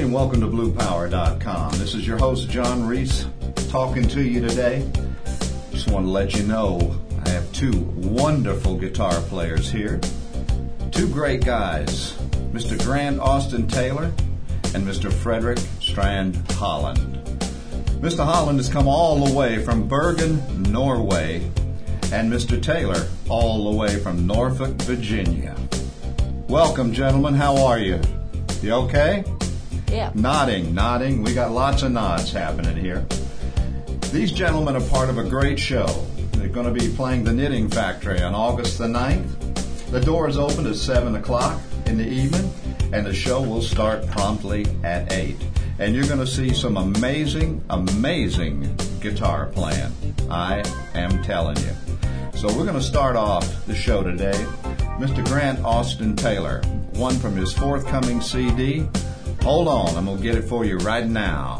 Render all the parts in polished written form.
and welcome to BluePower.com. This is your host, John Reese, talking to you today. Just want to let you know I have two wonderful guitar players here. Two great guys, Mr. Grant Austin Taylor and Mr. Frederick Strand Holland. Mr. Holland has come all the way from Bergen, Norway, and Mr. Taylor all the way from Norfolk, Virginia. Welcome, gentlemen. How are you? You okay? Yeah. Nodding. We got lots of nods happening here. These gentlemen are part of a great show. They're going to be playing the Knitting Factory on August the 9th. The doors open at 7 o'clock in the evening, and the show will start promptly at 8. And you're going to see some amazing guitar playing. I am telling you. So we're going to start off the show today. Mr. Grant Austin Taylor, one from his forthcoming CD. Hold on, I'm going to get it for you right now.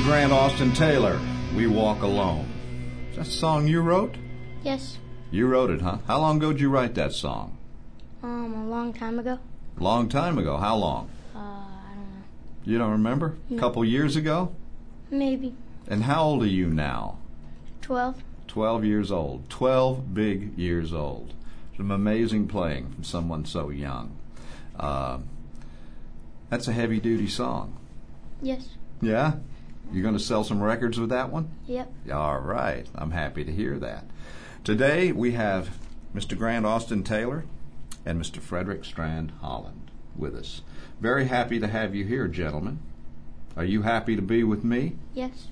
Grant Austin Taylor, We Walk Alone. Is that a song you wrote? Yes. You wrote it, huh? How long ago did you write that song? A long time ago. Long time ago. How long? I don't know. You don't remember? No. A couple years ago? Maybe. And how old are you now? 12. 12 years old. 12 big years old. Some amazing playing from someone so young. That's a heavy-duty song. Yes. Yeah? You're going to sell some records with that one? Yep. All right. I'm happy to hear that. Today we have Mr. Grant Austin Taylor and Mr. Frederick Strand Holland with us. Very happy to have you here, gentlemen. Are you happy to be with me? Yes.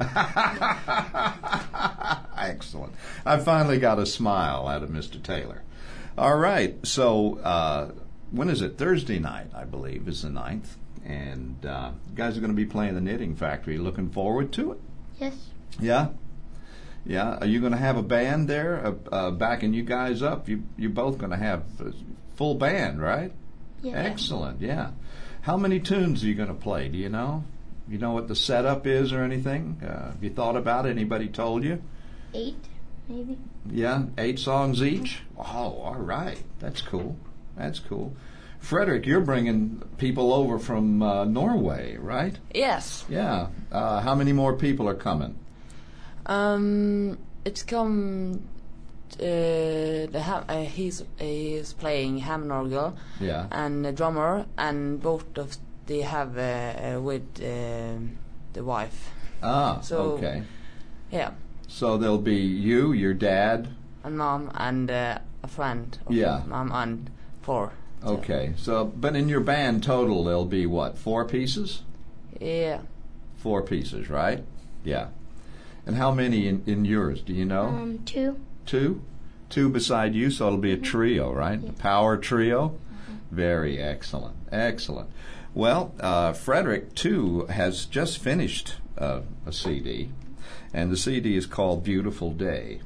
Excellent. I finally got a smile out of Mr. Taylor. All right. So when is it? Thursday night, I believe, is the 9th. And you guys are going to be playing the Knitting Factory. Looking forward to it? Yes. Yeah? Yeah. Are you going to have a band there backing you guys up? You're both going to have a full band, right? Yeah. Excellent, yeah. How many tunes are you going to play? Do you know? You know what the setup is or anything? Have you thought about it? Anybody told you? 8, maybe. Yeah, 8 songs each? Oh, all right. That's cool. That's cool. Frederick, you're bringing people over from Norway, right? Yes. Yeah. How many more people are coming? It's come. He's playing hamnorgel, Yeah. and a drummer, and both of they have with the wife. Ah, So- okay. Yeah, So there'll be you, your dad. and mom and a friend. Of Yeah. Mom and 4. Okay. So, but in your band total, there'll be what? 4 pieces? Yeah. 4 pieces, right? Yeah. And how many in yours? Do you know? 2. 2? 2 beside you, so it'll be a trio, right? Yeah. A power trio? Very excellent. Excellent. Well, Frederick, too, has just finished a CD, and the CD is called Beautiful Day.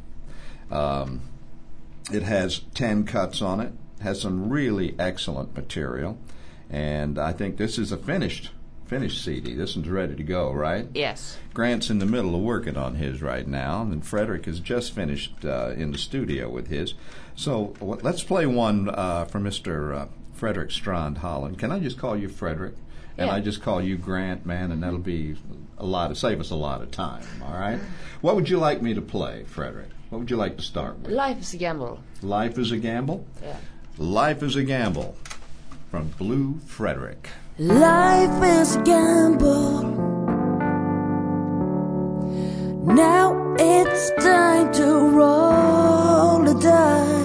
It has 10 cuts on it, has some really excellent material, and I think this is a finished CD. This one's ready to go, right? Yes. Grant's in the middle of working on his right now, and Frederick has just finished in the studio with his. So let's play one for Mr. Frederick Strand Holland. Can I just call you Frederick? And Yeah. I just call you Grant, man, and that'll be save us a lot of time, all right? What would you like me to play, Frederick? What would you like to start with? Life is a gamble. Life is a Gamble? Yeah. Life is a Gamble from Blue Frederick. Life is a gamble. Now it's time to roll the dice.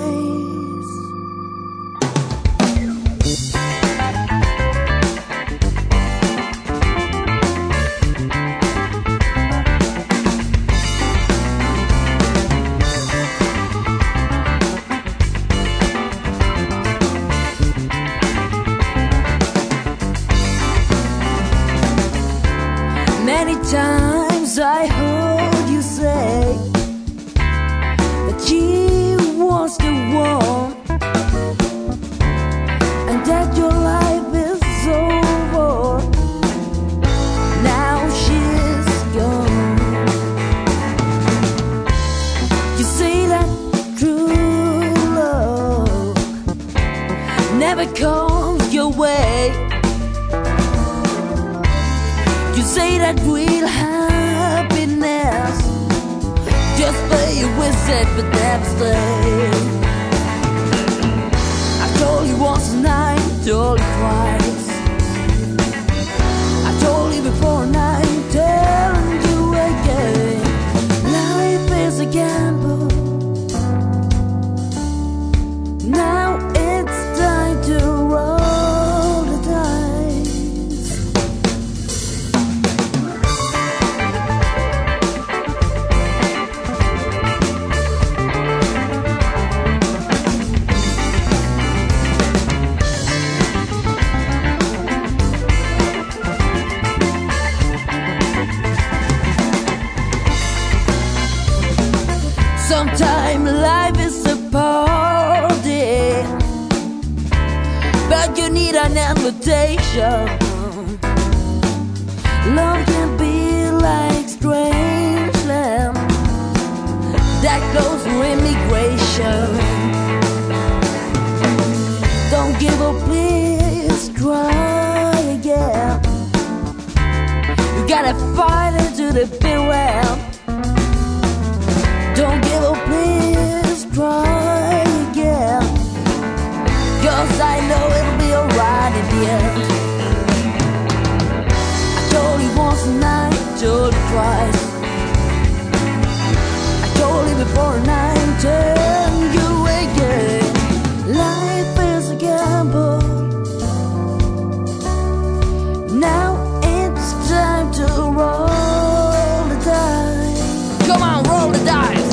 Many times I heard you say that she was the one, and that your life is over. Now she's gone. You say that true love never comes your way. You say that real happiness just play a visit but never stay. I told you once and I told you twice. I told you before and I'm telling you again. Life is a gamble. Now it's time to roll the dice. Sometimes life is a party, but you need an invitation. Love can be like that close to immigration. Don't give up, please try again. You gotta fight into the bitter end. Don't give up, please try again. 'Cause I know it'll be alright in the end. I told you once and I told you twice. I told you before and I tell you again. Life is a gamble. Now it's time to roll the dice. Come on, roll the dice.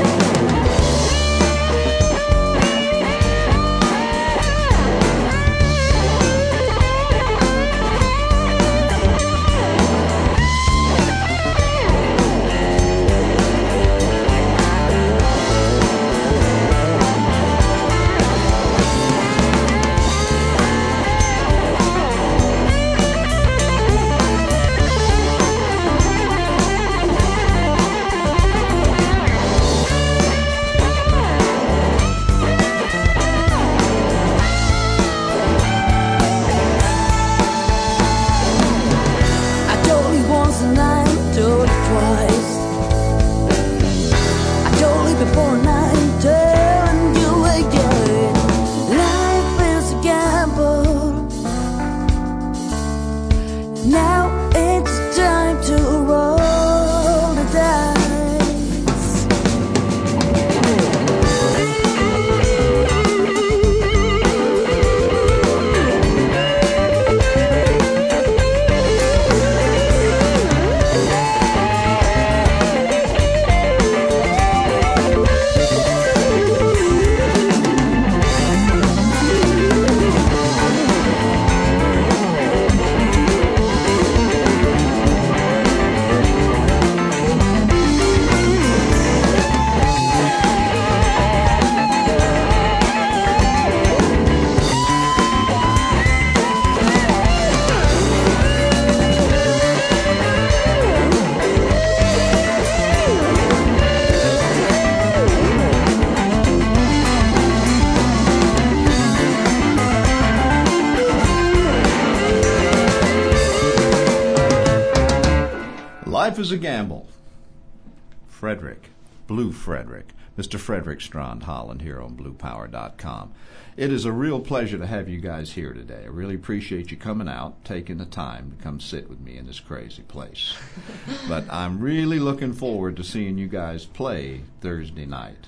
Life is a gamble. Frederick, Blue Frederick, Mr. Frederick Strand Holland here on BluePower.com. It is a real pleasure to have you guys here today. I really appreciate you coming out, taking the time to come sit with me in this crazy place. But I'm really looking forward to seeing you guys play Thursday night.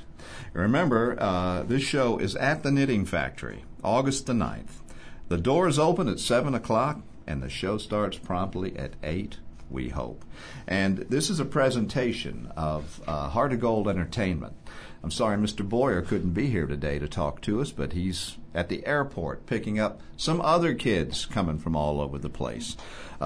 Remember, this show is at the Knitting Factory, August the 9th. The doors open at 7 o'clock, and the show starts promptly at 8, we hope. And this is a presentation of Heart of Gold Entertainment. I'm sorry Mr. Boyer couldn't be here today to talk to us, but he's at the airport picking up some other kids coming from all over the place.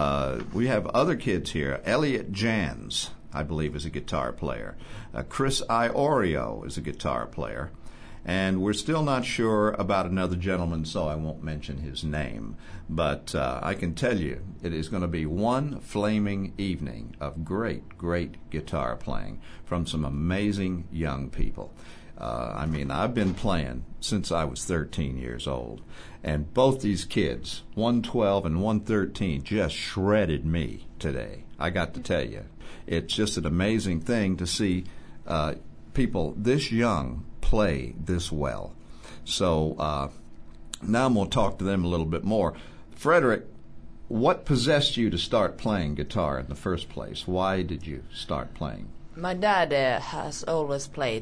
We have other kids here. Elliot Jans, I believe, is a guitar player. Chris Iorio is a guitar player. And we're still not sure about another gentleman, so I won't mention his name. But I can tell you, it is going to be one flaming evening of great, great guitar playing from some amazing young people. I mean, I've been playing since I was 13 years old. And both these kids, 112 and 113, just shredded me today. I got to tell you, it's just an amazing thing to see people this young play this well. So now I'm going to talk to them a little bit more. Frederick, what possessed you to start playing guitar in the first place? Why did you start playing? My dad has always played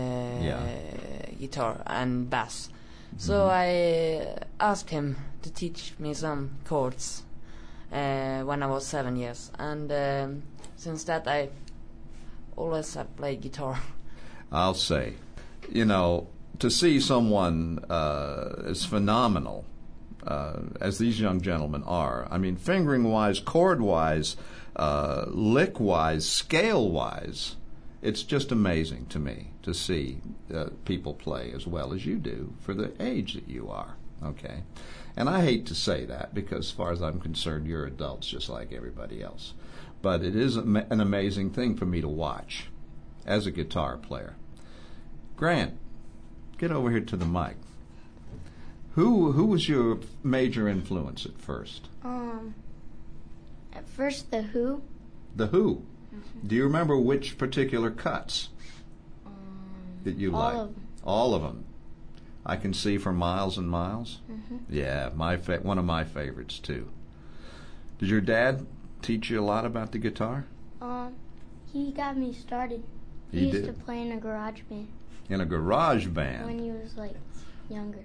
guitar and bass. So I asked him to teach me some chords when I was 7 years. And since that I always have played guitar. I'll say, you know, to see someone as phenomenal as these young gentlemen are, I mean, fingering-wise, chord-wise, lick-wise, scale-wise, it's just amazing to me to see people play as well as you do for the age that you are, okay? And I hate to say that because as far as I'm concerned, you're adults just like everybody else. But it is an amazing thing for me to watch as a guitar player. Grant, get over here to the mic. Who was your major influence at first? At first the Who. The Who. Do you remember which particular cuts that you all liked? of 'em. All of them. I Can See for Miles and Miles. Mm-hmm. Yeah, one of my favorites too. Did your dad teach you a lot about the guitar? He got me started. He used did? to play in a garage band In a garage band. when he was like younger.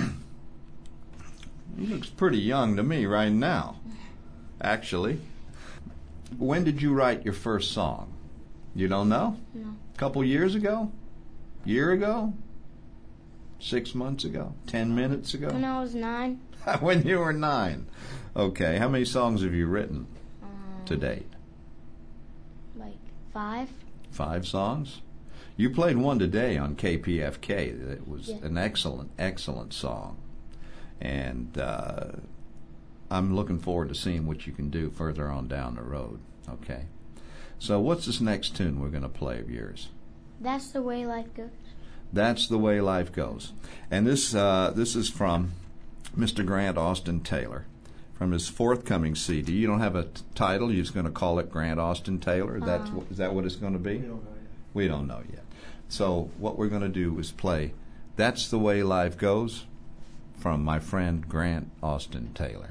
He looks pretty young to me right now, actually. When did you write your first song? You don't know? No. A couple years ago? Year ago? 6 months ago? 10 minutes ago? When I was 9. When you were 9. Okay, how many songs have you written to date? Like 5. 5 songs? You played one today on KPFK. It was Yeah. an excellent, excellent song. And I'm looking forward to seeing what you can do further on down the road. Okay. So what's this next tune we're going to play of yours? That's the way life goes. That's the Way Life Goes. And this is from Mr. Grant Austin Taylor from his forthcoming CD. You don't have a title. You're just going to call it Grant Austin Taylor? Is that what it's going to be? We don't know yet. So what we're going to do is play That's the Way Life Goes from my friend Grant Austin Taylor.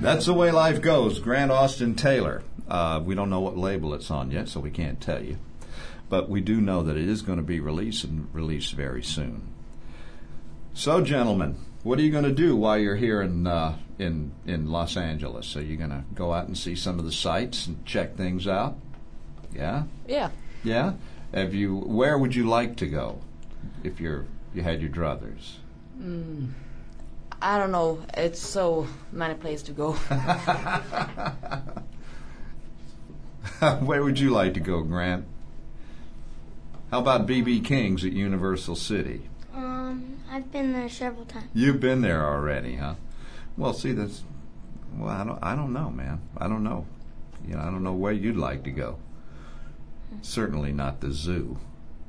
That's the way life goes. Grant Austin Taylor. We don't know what label it's on yet, so we can't tell you. But we do know that it is going to be released and released very soon. So, gentlemen, what are you going to do while you're here in Los Angeles? Are you going to go out and see some of the sights and check things out? Yeah? Yeah. Yeah? Where would you like to go if you had your druthers? I don't know. It's so many places to go. Where would you like to go, Grant? How about B.B. King's at Universal City? I've been there several times. You've been there already, huh? Well, see, I don't know, man. I don't know. I don't know where you'd like to go. Certainly not the zoo.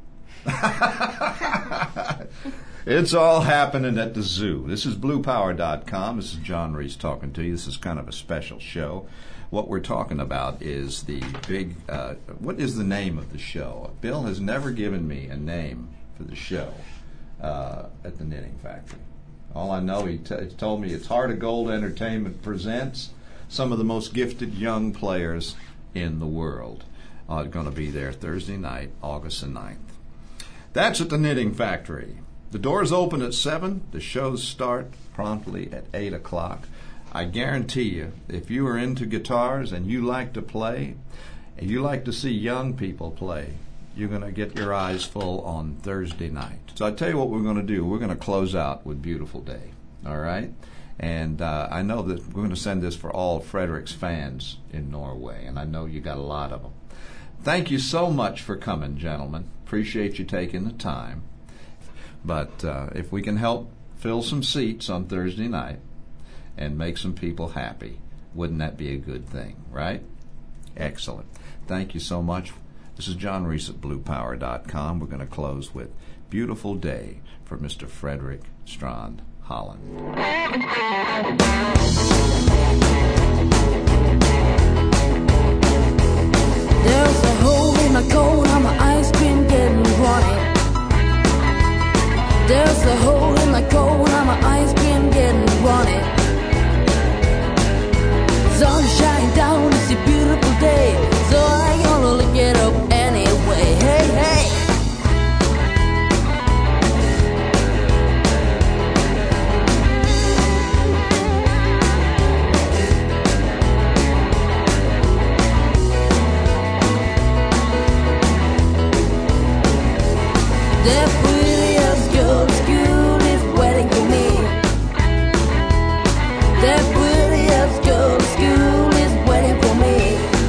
It's all happening at the zoo. This is BluePower.com. This is John Reese talking to you. This is kind of a special show. What we're talking about is the big, what is the name of the show? Bill has never given me a name for the show at the Knitting Factory. All I know, he told me it's Heart of Gold Entertainment presents some of the most gifted young players in the world. Going to be there Thursday night, August the 9th. That's at the Knitting Factory. The doors open at 7. The shows start promptly at 8 o'clock. I guarantee you, if you are into guitars and you like to play, and you like to see young people play, you're going to get your eyes full on Thursday night. So I tell you what we're going to do. We're going to close out with Beautiful Day, all right? And I know that we're going to send this for all Fredrik's fans in Norway, and I know you got a lot of them. Thank you so much for coming, gentlemen. Appreciate you taking the time. But if we can help fill some seats on Thursday night and make some people happy, wouldn't that be a good thing, right? Excellent. Thank you so much. This is John Reese at BluePower.com. We're going to close with Beautiful Day for Mr. Fredrik Strand Holland. There's a hole in my coat and my ice cream getting runny. There's a hole in my coat and my ice cream getting runny. Sunshine down, it's a beautiful day, so I gonna look it up anyway. Hey, hey. The prettiest girl in school is waiting for me. The prettiest girl in school is waiting for me.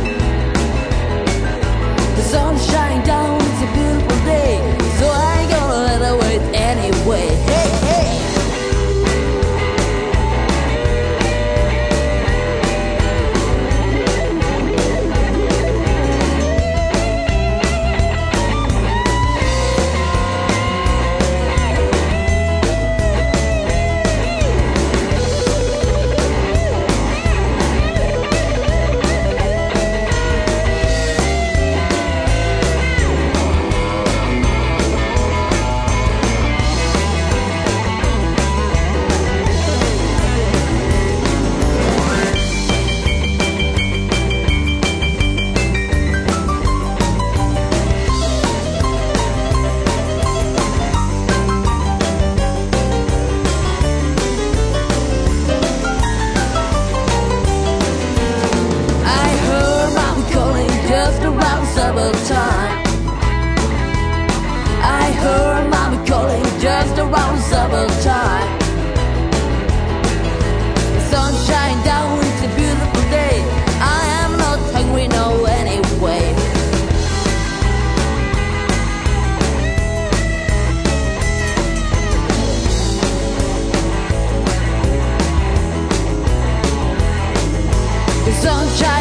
The sun's shining down, it's a beautiful day, so I ain't gonna let her wait anyway. Hey, hey. Sunshine